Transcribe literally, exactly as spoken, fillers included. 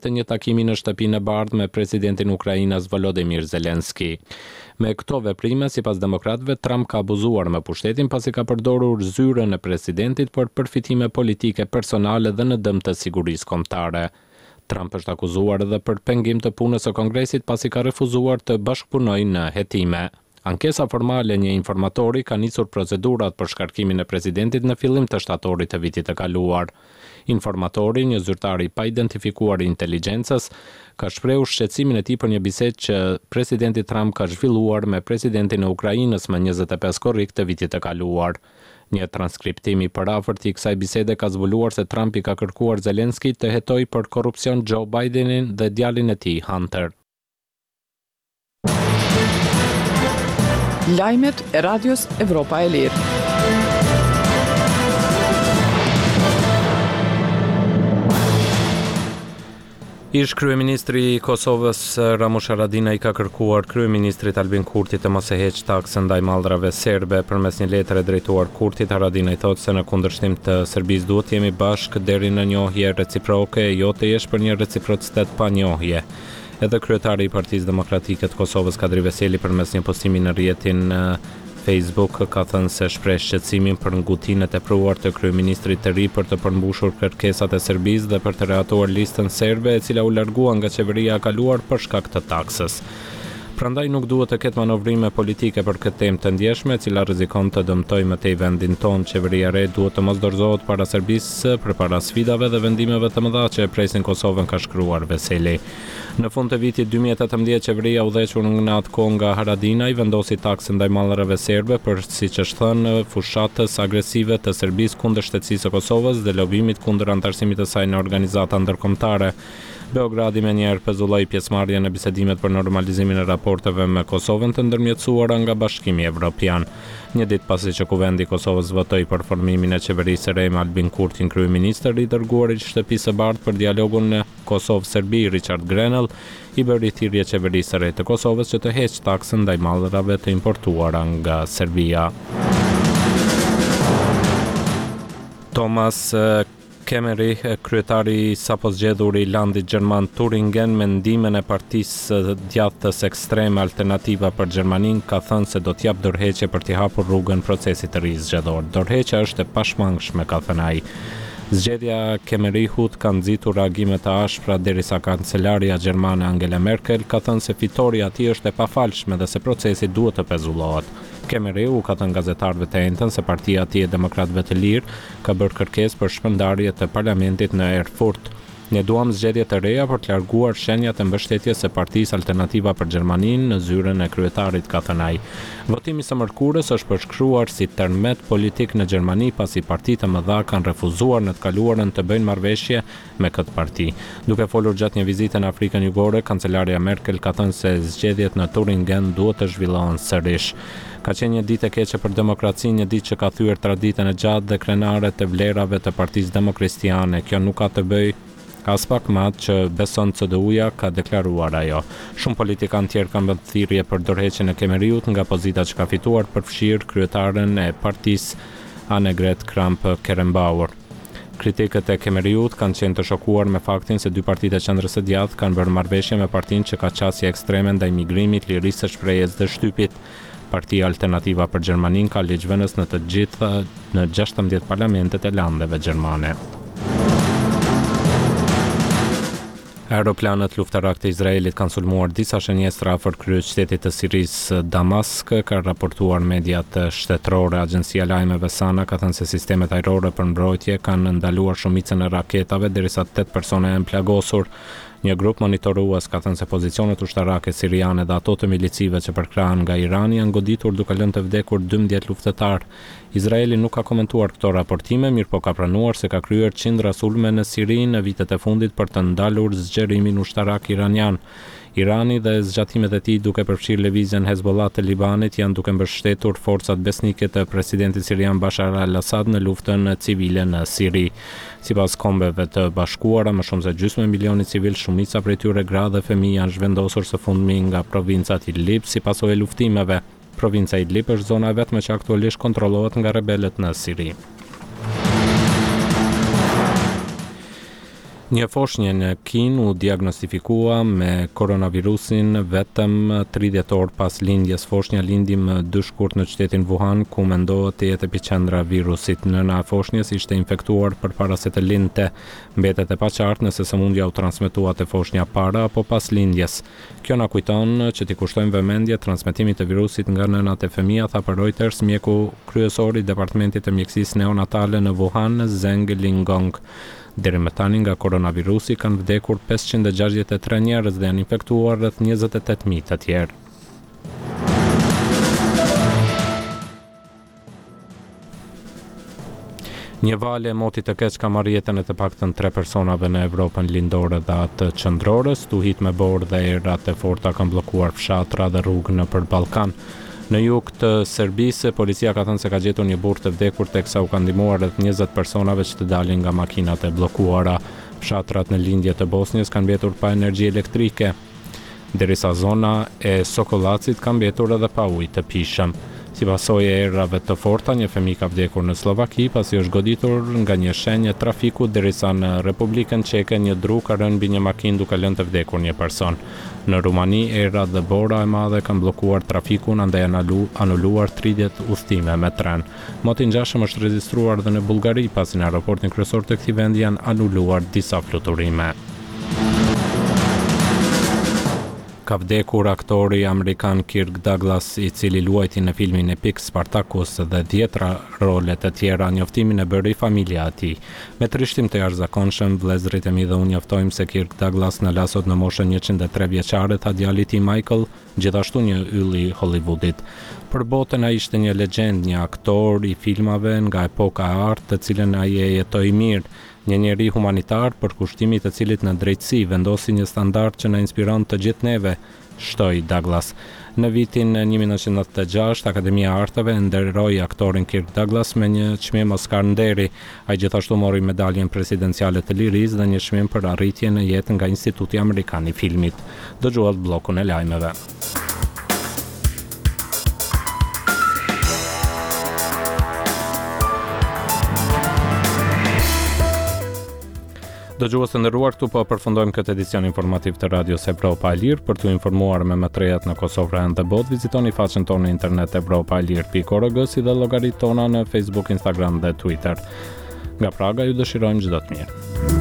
të një takimi në shtëpinë e bardhë me presidentin e Ukrainës Volodymyr Zelensky. Me këto veprime, sipas demokratëve, Trump ka abuzuar me pushtetin pasi ka përdorur zyrën e presidentit për përfitime politike personale dhe në dëm të sigurisë kombëtare. Trump është akuzuar edhe për pengim të punës së Kongresit pasi ka refuzuar të bashkëpunojë në hetime. Ankesa formale një informatori ka nisur procedurat për shkarkimin e presidentit në fillim të shtatorit të vitit të kaluar. Informatori, një zyrtar i pa identifikuar i inteligjencës, ka shprehur shqetësimin e tij për një bisedë që presidenti Trump ka zhvilluar me presidentin e Ukrainës më njëzet e pesë korrik të vitit të kaluar. Një transkriptim i përafërt i kësaj bisede ka zbuluar se Trump i ka kërkuar Zelensky të hetojë për korrupsion Joe Bidenin dhe djalin e tij Hunter. Lajmet e Radios Evropa e Lirë. Ish kryeministri i Kosovës Ramush Haradinaj ka kërkuar kryeministrit Albin Kurtit të mos e heqë taksën ndaj mallrave serbe. Përmes një letre drejtuar Kurtit, Haradinaj thotë se në kundërshtim të Serbisë duhet jemi bashkë deri në njohje reciproke, jo të jesh për një reciprocitet pa njohje. Edhe kryetari i Partisë Demokratike të Kosovës Kadri Veseli përmes një postimi në rrjetin Facebook ka thënë se shpreh shqetësimin për ngutinë e tepruar të kryeministrit të ri për të përmbushur kërkesat e Serbisë dhe për të reatuar listën serbe e cila u largua nga qeveria e kaluar për shkak të taksës. Prandaj nuk duhet të ketë manovrime politike për këtë temë të ndjeshme, e cila rrezikon të dëmtojë më tej vendin tonë. Qeveria e re duhet të mos dorëzohet para Serbisë përpara sfidave dhe vendimeve të mëdha që e presin Kosovën, ka shkruar Veseli. Në fund të vitit dy mijë e tetëmbëdhjetë, qeveria udhëhequr në atë kohë nga Haradinaj vendosi taksën ndaj mallrave serbe për, siç është thënë, fushatës agresive të Serbisë kundër shtetësisë së Kosovës dhe lobimit kundër antarësimit të saj në organizata ndërkombëtare. Beogradi me njerë pezulloi pjesëmarrje në bisedimet për normalizimin e raporteve me Kosovën të ndërmjetësuara nga Bashkimi Evropian. Një ditë pasi që Kuvendi i Kosovës votoi për formimin e qeverisë së re me Albin Kurtin kryeministër, i dërguari i Shtëpisë së Bardhë për dialogun në Kosovë-Serbi, Richard Grenell, i bëri thirrje qeverisë së re të Kosovës që të heqë taksën ndaj mallrave të importuara nga Serbia. Thomas Kemeri, kryetari i sapo zgjedhur i landit gjerman Turingen me ndimen e partisë djathtës ekstreme Alternativa për Gjermaninë, ka thënë se do t'jap dorëheqje për t'i hapur rrugën procesit të ri zgjedhor. Dorëheqja është e pashmangshme, ka thënë ai. Zgjedhja Kemerihut ka nxitur reagime të ashpra derisa kancelaria gjermane Angela Merkel ka thënë se fitoria e tij është e pafalshme dhe se procesi duhet të pezullohet. Kemeriu ka thënë gazetarëve të entën se partia e tij e Demokratëve të Lirë ka bërë kërkesë për shpërndarje të parlamentit në Erfurt. Ne duam zgjedhje të reja për të larguar shenjat e mbështetjes së Partisë Alternativa për Gjermaninë në zyrën e kryetarit, ka thënë ai. Votimi së mërkurës është përshkruar si tërmet politik në Gjermani pasi partitë të mëdha kanë refuzuar në të kaluarën të bëjnë marrëveshje me këtë parti. Duke folur gjatë një vizite në Afrikën Jugore, kancelaria Merkel ka thënë se zgjedhjet në Turingen duhet të zhvillohen sërish. Ka qenë një ditë e keqe për demokracinë, një ditë që ka thyer traditën e gjatë dhe krenare të vlerave të Partisë Demokristiane. Kjo nuk ka të bëjë as pak mat që beson C D U-ja, ka deklaruar ajo. Shumë politikanë tjerë kanë bërë thirrje për dorëheqjen e Kemeriut nga pozita që ka fituar, përfshirë kryetaren e partisë Annegret Kramp-Karrenbauer. Kritikët e Kemeriut kanë qenë të shokuar me faktin se dy partitë e qendrës së djathtë kanë bërë marrëveshje me partinë që ka qasje ekstreme ndaj migrimit, lirisë së shprehjes dhe shtypit. Partia Alternativa për Gjermaninë ka ligjvënës në të gjitha në gjashtëmbëdhjetë parlamentet e landeve gjermane. Aeroplanët luftarak të Izraelit kanë sulmuar disa shënjestra afër kryeqytetit të Sirisë Damask, ka raportuar mediat shtetërore. Agjencia lajmeve Sana ka thënë se sistemet ajrore për mbrojtje kanë ndaluar shumicën e raketave derisa tetë persona janë plagosur. Një grup monitorues ka thënë se pozicionet ushtarake siriane dhe ato të milicive që përkrahen nga Irani janë goditur duke lënë të vdekur dymbëdhjetë luftëtar. Izraeli nuk ka komentuar këto raportime, mirë po ka pranuar se ka kryer qindra sulme në Siri në vitet e fundit për të ndalur zgjerimin ushtarak iranian. Irani dhe zgjatimet e tij duke përfshirë lëvizjen Hezbollah të Libanit janë duke mbështetur forcat besnike të presidentit sirian Bashar al-Assad në luftën civile në Siri. Sipas kombeve të bashkuara, më shumë se gjysmë milioni civil, shumica prej tyre gra dhe fëmijë, janë zhvendosur së fundmi nga provincat Idlib si pasojë e luftimeve. Provinca Idlib është zona e vetme që aktualisht kontrollohet nga rebelët në Siri. Një foshnjë në Kinë u diagnostifikua me koronavirusin vetëm tridhjetë orë pas lindjes. Foshnja lindi më dy shkurt në qytetin Wuhan, ku mendohet të jetë epiqendra e virusit. Nëna e foshnjës ishte infektuar përpara se të lindte. Mbetet e paqartë nëse sëmundja u transmetua te foshnja para apo pas lindjes. Kjo na kujton që t'i kushtojmë vëmendje transmetimit të virusit nga nënat e fëmijë, tha për Reuters mjeku kryesor i departamentit të mjekësisë neonatale në Wuhan, Zheng Lingong. Deri më tani nga koronavirusi kanë vdekur pesëqind e gjashtëdhjetë e tre njerëz dhe janë infektuar rreth njëzet e tetë mijë të tjerë. Një valë e motit të keq ka marrë jetën e të paktën tre personave në Evropën lindore dhe atë qendrore. Stuhit me borë dhe errat e forta kanë bllokuar fshatra dhe rrugë nëpër Ballkan. Në jug të Serbisë, policia ka thënë se ka gjetur një burr të vdekur teksa u kanë ndihmuar rreth njëzet personave që të dalin nga makinat e bllokuara. Fshatrat në lindje të Bosnjës kanë mbetur pa energji elektrike, derisa zona e Sokolacit ka mbetur edhe pa ujë të pijshëm. Si pasojë e errave të forta, një fëmijë ka vdekur në Slovaki pasi është goditur nga një shenjë trafiku, derisa në Republikën Çeke një dru ka rënë mbi një makinë duke lënë të vdekur një person. Në Rumani, errat dhe bora e madhe kanë bllokuar trafikun, andaj janë anuluar tridhjetë udhëtime me tren. Moti i ngjashëm është regjistruar edhe në Bullgari, pasi në aeroportin kryesor të këtij vendi janë anuluar disa fluturime. Ka vdekur aktori amerikan Kirk Douglas, i cili luajti në filmin epik Spartacus dhe dhjetra role të tjera. Njoftimin e bëri familja e tij. Me trishtim të jashtëzakonshëm, vëllezërit e mi dhe unë njoftojmë se Kirk Douglas në lasot në moshën njëqind e tre vjeçare, tha djali i tij Michael, gjithashtu një yll i Hollywoodit. Për botën ai ishte një legjend, një aktor i filmave nga epoka e artë, të cilën ai e jetoi mirë. Një njeri humanitar për kushtimit të cilit në drejtësi vendosi një standard që na inspiron të gjithë neve, shtoi Douglas. Në vitin një mijë nëntëqind e nëntëdhjetë e gjashtë, Akademia e Arteve nderoi aktorin Kirk Douglas me një çmim Oscar nderi. Ai gjithashtu mori medaljen presidenciale të lirisë dhe një çmim për arritjen e jetë nga Instituti Amerikan i Filmit. Dëgjuat bllokun e lajmeve. Dëgjues të nderuar, këtu po përfundojmë këtë edicion informativ të Radios Evropa e Lirë. Për t'u informuar me më të rejat në Kosovë dhe botë, vizitoni faqen tonë në internet evropa e lirë pikë org, si dhe llogaritë tona në Facebook, Instagram dhe Twitter. Nga Praga ju dëshirojmë çdo të mirë.